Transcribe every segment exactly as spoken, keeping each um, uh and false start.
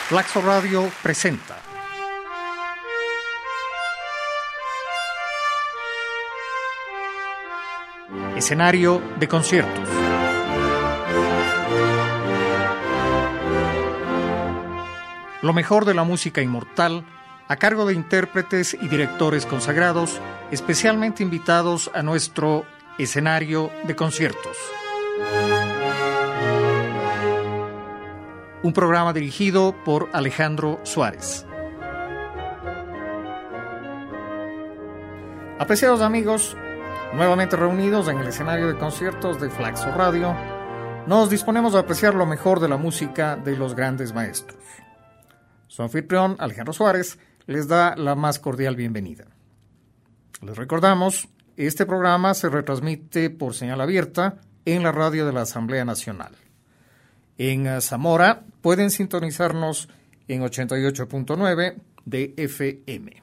Flaxo Radio presenta Escenario de conciertos. Lo mejor de la música inmortal a cargo de intérpretes y directores consagrados, especialmente invitados a nuestro escenario de conciertos. Un programa dirigido por Alejandro Suárez. Apreciados amigos, nuevamente reunidos en el escenario de conciertos de Flaxo Radio, nos disponemos a apreciar lo mejor de la música de los grandes maestros. Su anfitrión, Alejandro Suárez, les da la más cordial bienvenida. Les recordamos, este programa se retransmite por señal abierta en la radio de la Asamblea Nacional. En Zamora pueden sintonizarnos en ochenta y ocho punto nueve de F M.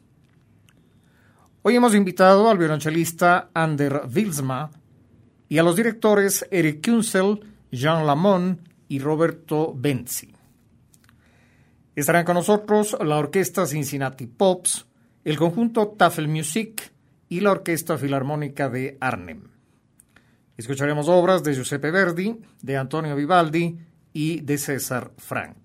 Hoy hemos invitado al violonchelista Ander Wilsma y a los directores Eric Kunzel, Jean Lamont y Roberto Benzi. Estarán con nosotros la Orquesta Cincinnati Pops, el conjunto Tafelmusik y la Orquesta Filarmónica de Arnhem. Escucharemos obras de Giuseppe Verdi, de Antonio Vivaldi y de César Franck.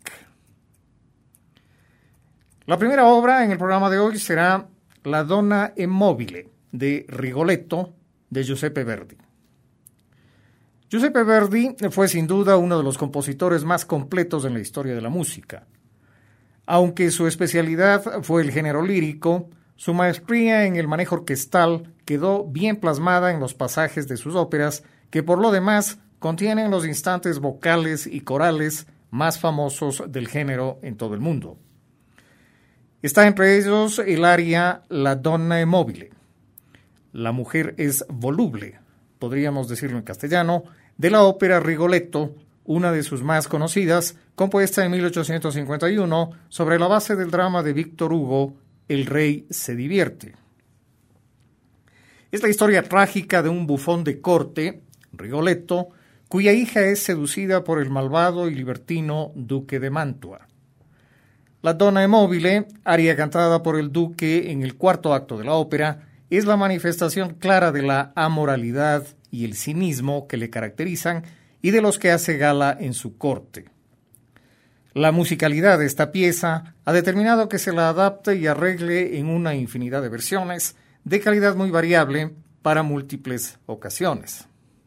La primera obra en el programa de hoy será La Donna è mobile, de Rigoletto, de Giuseppe Verdi. Giuseppe Verdi fue sin duda uno de los compositores más completos en la historia de la música. Aunque su especialidad fue el género lírico, su maestría en el manejo orquestal quedó bien plasmada en los pasajes de sus óperas, que por lo demás contienen los instantes vocales y corales más famosos del género en todo el mundo. Está entre ellos el aria La Donna è mobile, la mujer es voluble, podríamos decirlo en castellano, de la ópera Rigoletto, una de sus más conocidas, compuesta en mil ochocientos cincuenta y uno sobre la base del drama de Víctor Hugo, El rey se divierte. Es la historia trágica de un bufón de corte, Rigoletto, cuya hija es seducida por el malvado y libertino duque de Mantua. La Donna è mobile, aria cantada por el duque en el cuarto acto de la ópera, es la manifestación clara de la amoralidad y el cinismo que le caracterizan y de los que hace gala en su corte. La musicalidad de esta pieza ha determinado que se la adapte y arregle en una infinidad de versiones, de calidad muy variable, para múltiples ocasiones.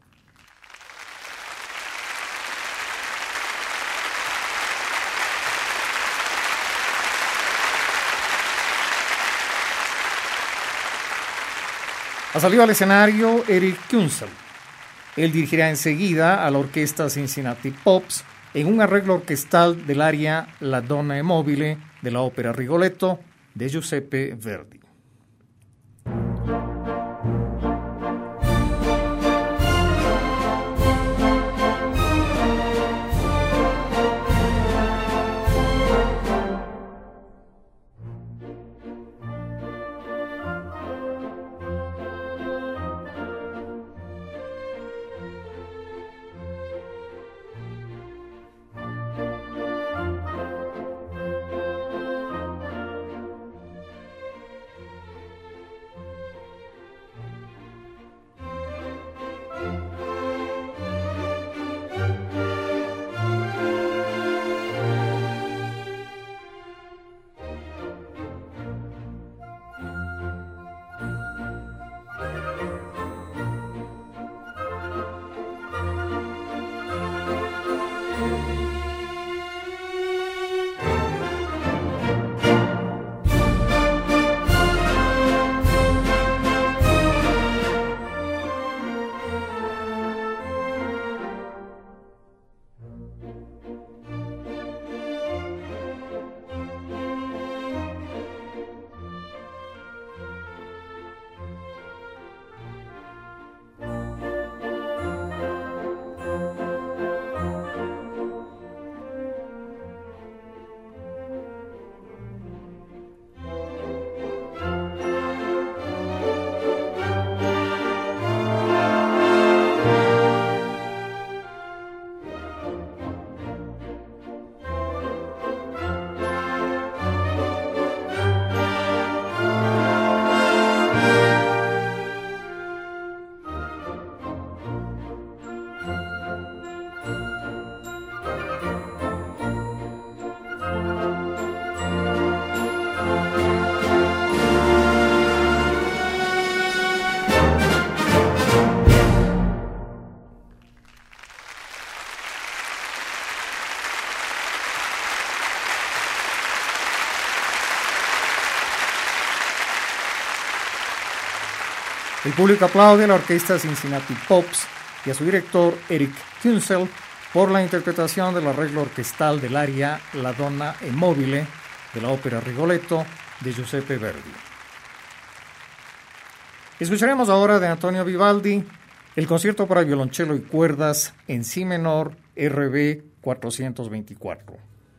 Ha salido al escenario Eric Kunzel. Él dirigirá enseguida a la Orquesta Cincinnati Pops en un arreglo orquestal del aria La Donna è mobile de la ópera Rigoletto de Giuseppe Verdi. El público aplaude a la orquesta Cincinnati Pops y a su director Eric Kunzel por la interpretación del arreglo orquestal del aria La Donna è mobile de la ópera Rigoletto de Giuseppe Verdi. Escucharemos ahora de Antonio Vivaldi el concierto para violonchelo y cuerdas en si menor R B cuatrocientos veinticuatro.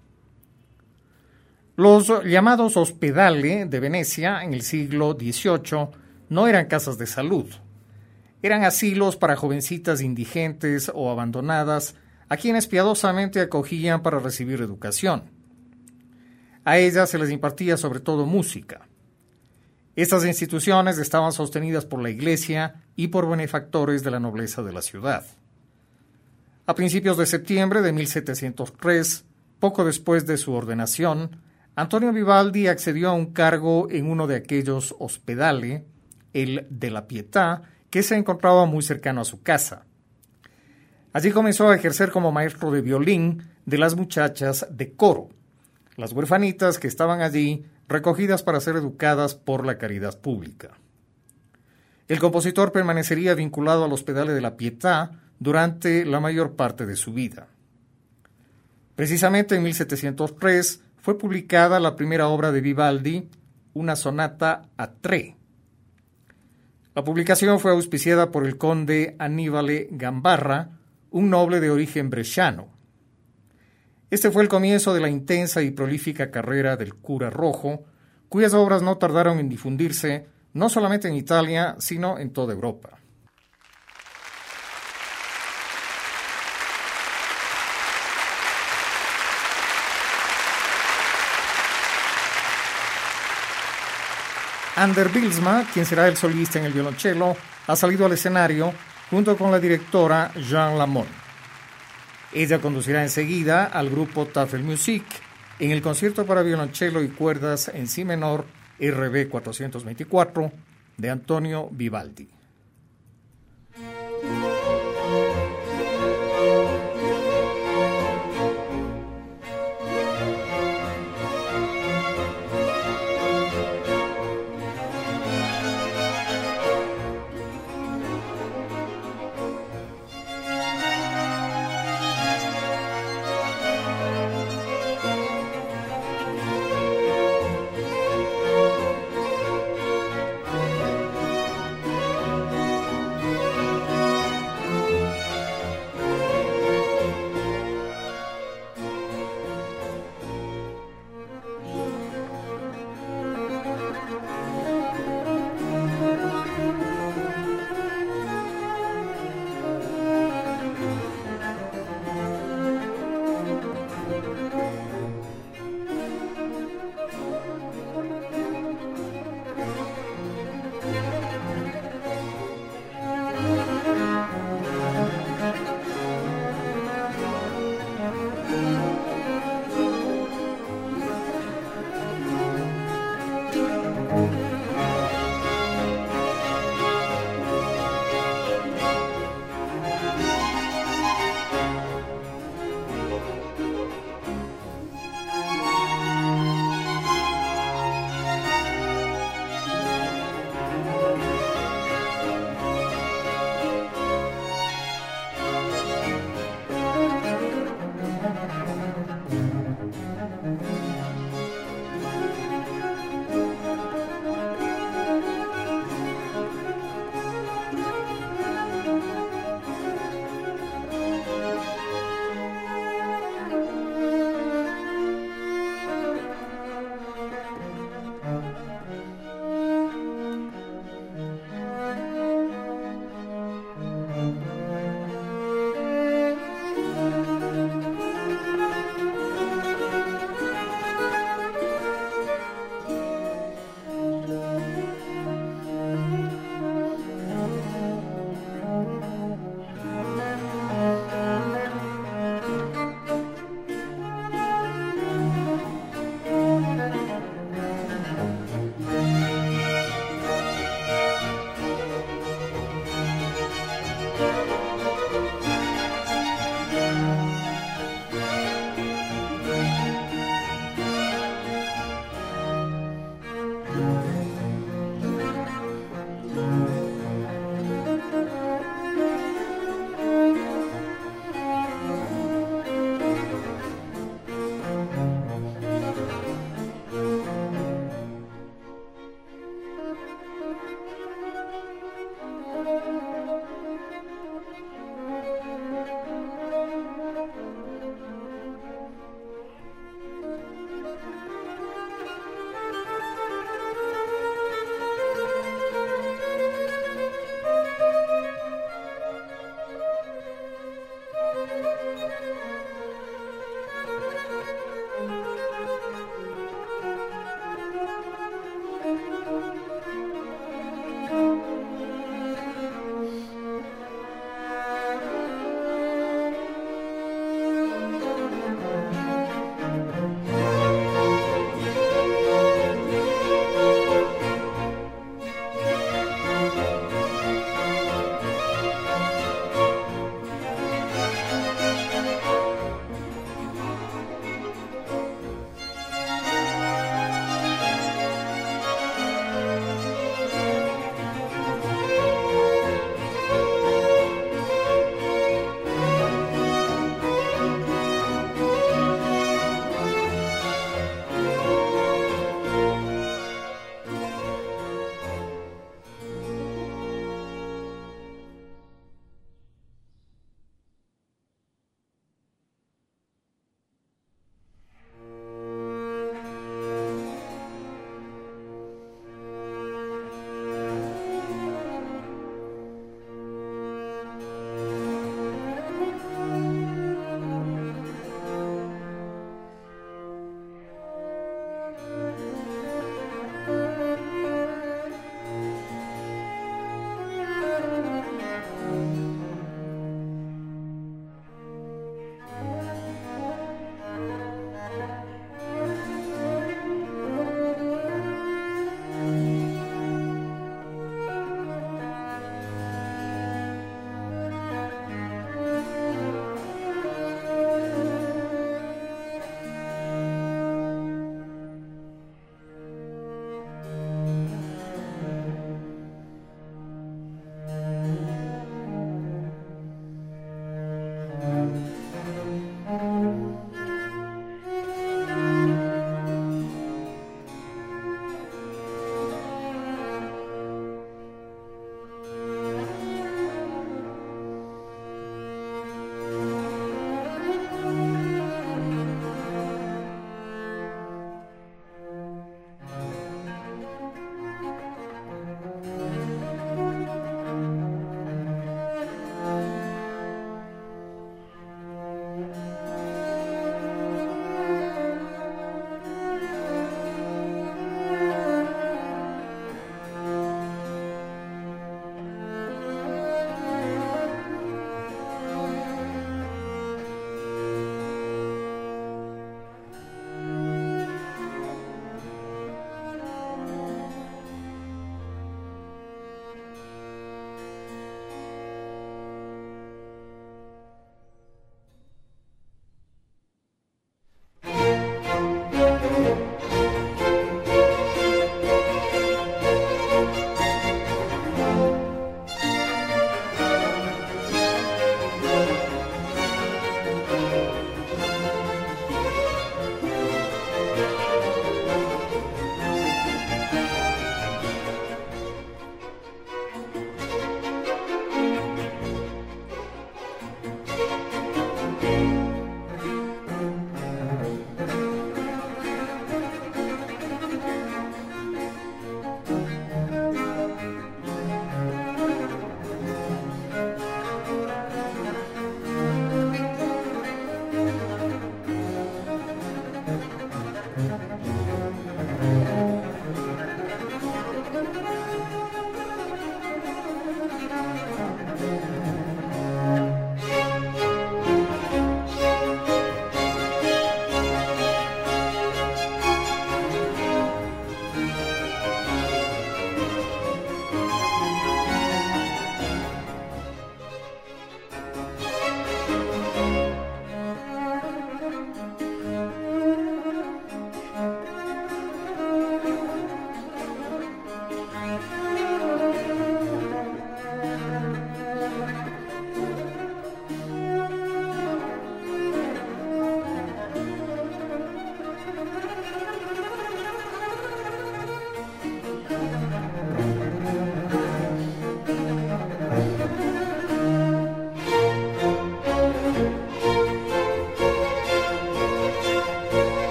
Los llamados ospedali de Venecia en el siglo dieciocho no eran casas de salud. Eran asilos para jovencitas indigentes o abandonadas a quienes piadosamente acogían para recibir educación. A ellas se les impartía sobre todo música. Estas instituciones estaban sostenidas por la Iglesia y por benefactores de la nobleza de la ciudad. A principios de septiembre de mil setecientos tres, poco después de su ordenación, Antonio Vivaldi accedió a un cargo en uno de aquellos ospedali, el de la Pietà, que se encontraba muy cercano a su casa. Allí comenzó a ejercer como maestro de violín de las muchachas de coro, las huerfanitas que estaban allí recogidas para ser educadas por la caridad pública. El compositor permanecería vinculado al Ospedale de la Pietà durante la mayor parte de su vida. Precisamente en mil setecientos tres fue publicada la primera obra de Vivaldi, una sonata a tre. La publicación fue auspiciada por el conde Annibale Gambarra, un noble de origen bresciano. Este fue el comienzo de la intensa y prolífica carrera del cura rojo, cuyas obras no tardaron en difundirse no solamente en Italia, sino en toda Europa. Ander Bylsma, quien será el solista en el violonchelo, ha salido al escenario junto con la directora Jean Lamont. Ella conducirá enseguida al grupo Tafelmusik en el concierto para violonchelo y cuerdas en si menor R B cuatrocientos veinticuatro de Antonio Vivaldi.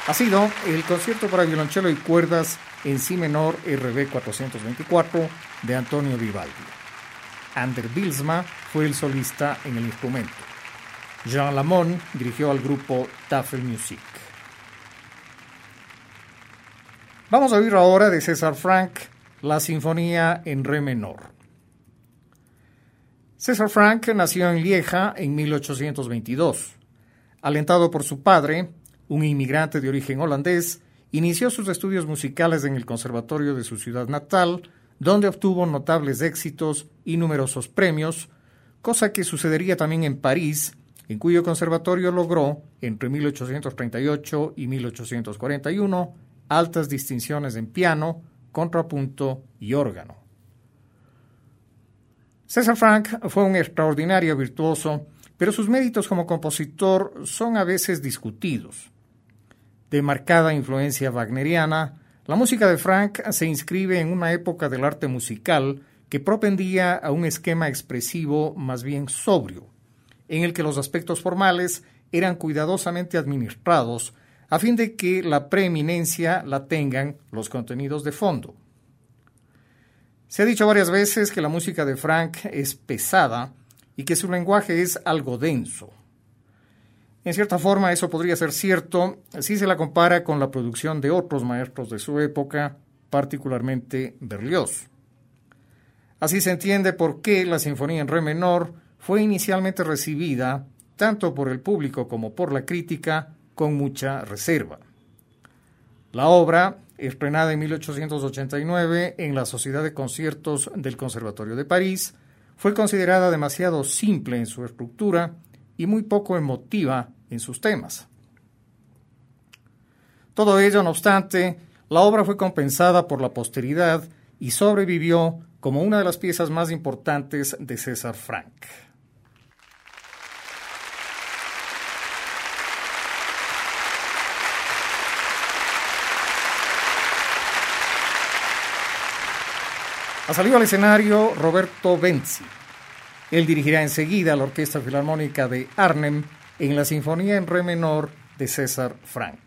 ha sido el concierto para violonchelo y cuerdas en si menor R B cuatrocientos veinticuatro de Antonio Vivaldi. Ander Bylsma fue el solista en el instrumento. Jean Lamont dirigió al grupo Tafelmusik. Vamos a oír ahora de César Franck la Sinfonía en Re menor. César Franck nació en Lieja en mil ochocientos veintidós. Alentado por su padre, un inmigrante de origen holandés, inició sus estudios musicales en el conservatorio de su ciudad natal, donde obtuvo notables éxitos y numerosos premios, cosa que sucedería también en París, en cuyo conservatorio logró, entre mil ochocientos treinta y ocho y mil ochocientos cuarenta y uno, altas distinciones en piano, contrapunto y órgano. César Franck fue un extraordinario virtuoso, pero sus méritos como compositor son a veces discutidos. De marcada influencia wagneriana, la música de Franck se inscribe en una época del arte musical que propendía a un esquema expresivo más bien sobrio, en el que los aspectos formales eran cuidadosamente administrados a fin de que la preeminencia la tengan los contenidos de fondo. Se ha dicho varias veces que la música de Franck es pesada y que su lenguaje es algo denso. En cierta forma eso podría ser cierto si se la compara con la producción de otros maestros de su época, particularmente Berlioz. Así se entiende por qué la Sinfonía en Re menor fue inicialmente recibida, tanto por el público como por la crítica, con mucha reserva. La obra, estrenada en mil ochocientos ochenta y nueve en la Sociedad de Conciertos del Conservatorio de París, fue considerada demasiado simple en su estructura y muy poco emotiva en sus temas. Todo ello, no obstante, la obra fue compensada por la posteridad y sobrevivió como una de las piezas más importantes de César Franck. Ha salido al escenario Roberto Benzi. Él dirigirá enseguida la Orquesta Filarmónica de Arnhem en la Sinfonía en Re menor de César Franck.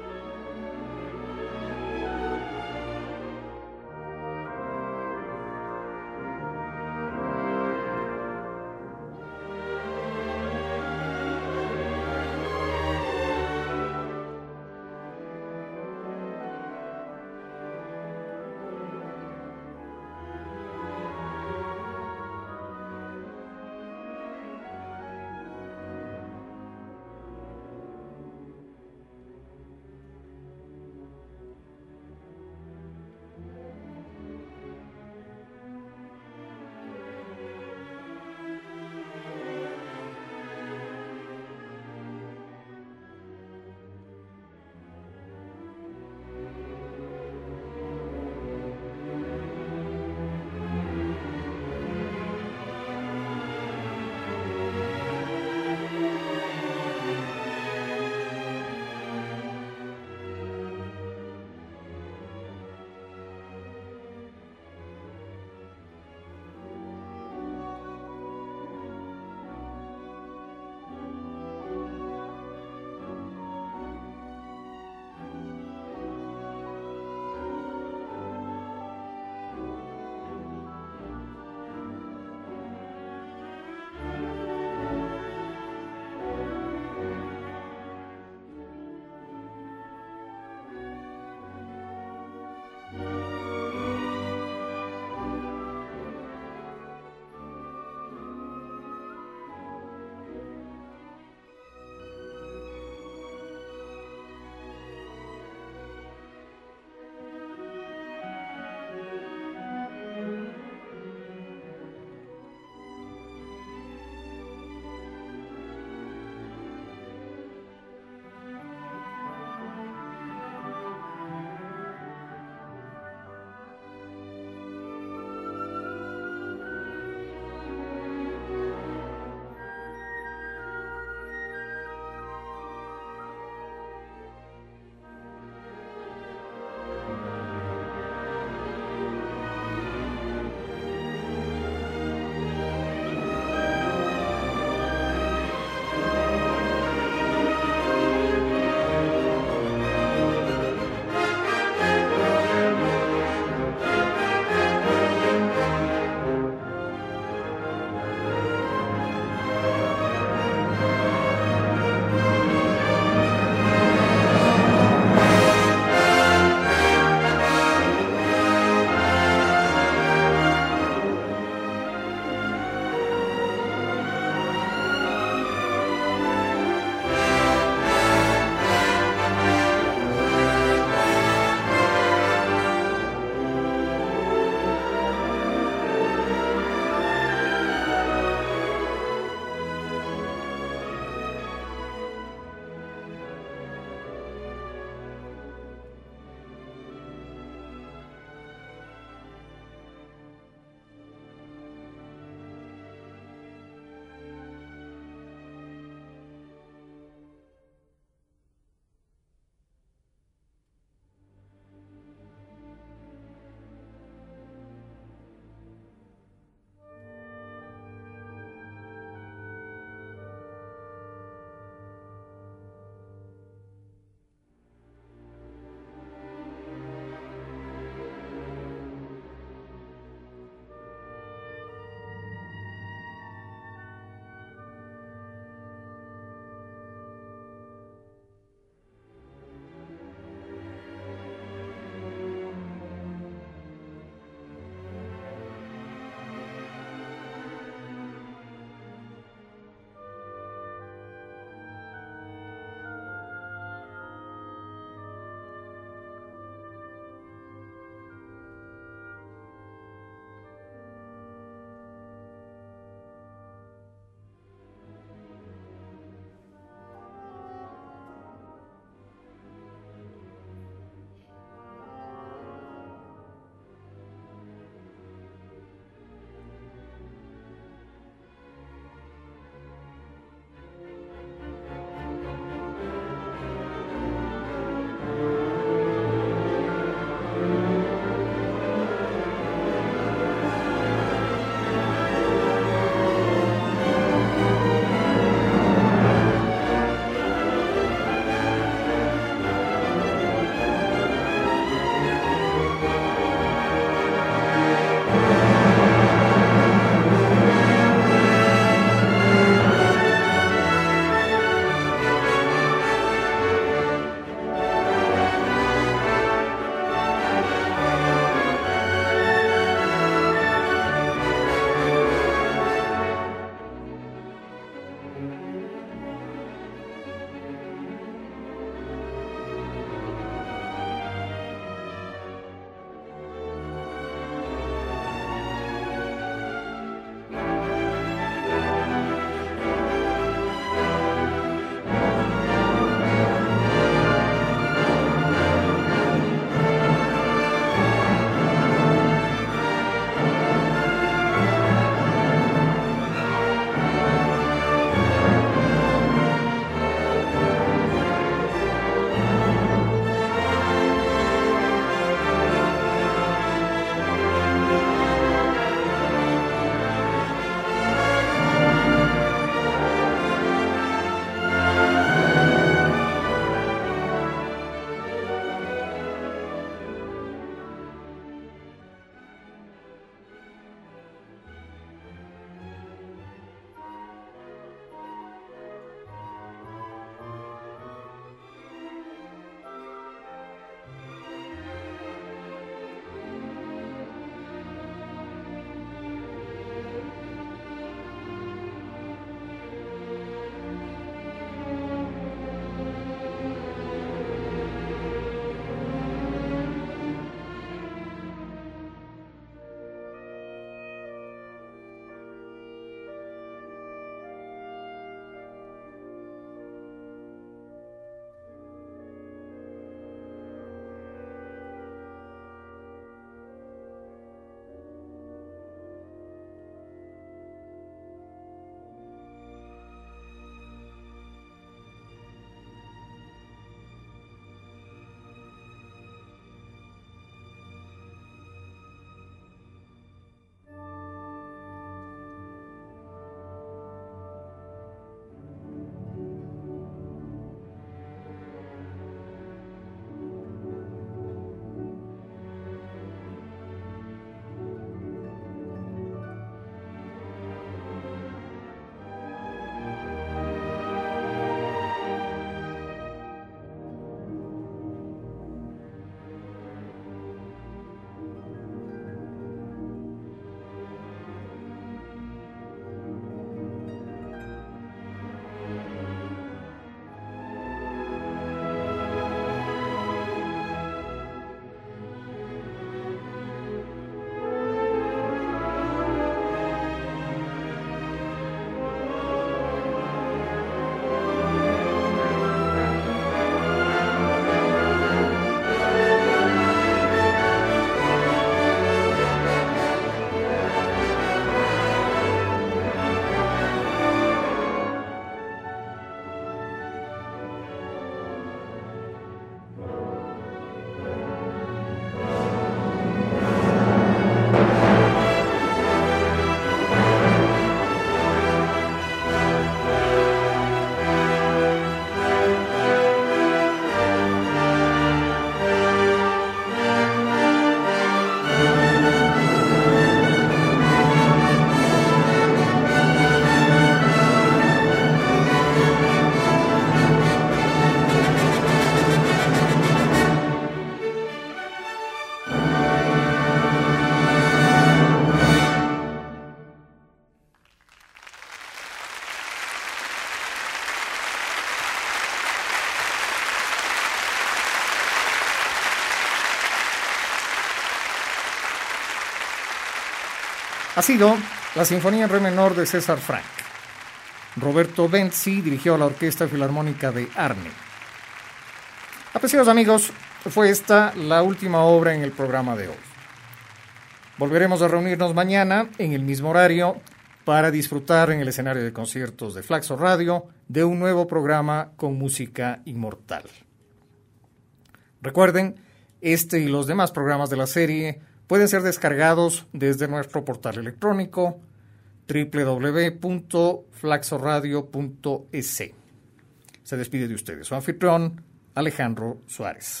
ha sido la Sinfonía en Re menor de César Franck. Roberto Benzi dirigió a la Orquesta Filarmónica de Arne. Apreciados amigos, fue esta la última obra en el programa de hoy. Volveremos a reunirnos mañana en el mismo horario para disfrutar en el escenario de conciertos de Flaxo Radio de un nuevo programa con música inmortal. Recuerden, este y los demás programas de la serie pueden ser descargados desde nuestro portal electrónico doble u doble u doble u punto flaxoradio punto e s. Se despide de ustedes su anfitrión, Alejandro Suárez.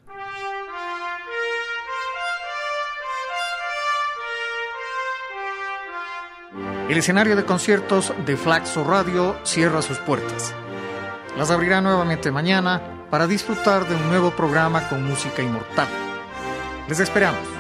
El escenario de conciertos de Flaxo Radio cierra sus puertas. Las abrirá nuevamente mañana para disfrutar de un nuevo programa con música inmortal. Les esperamos.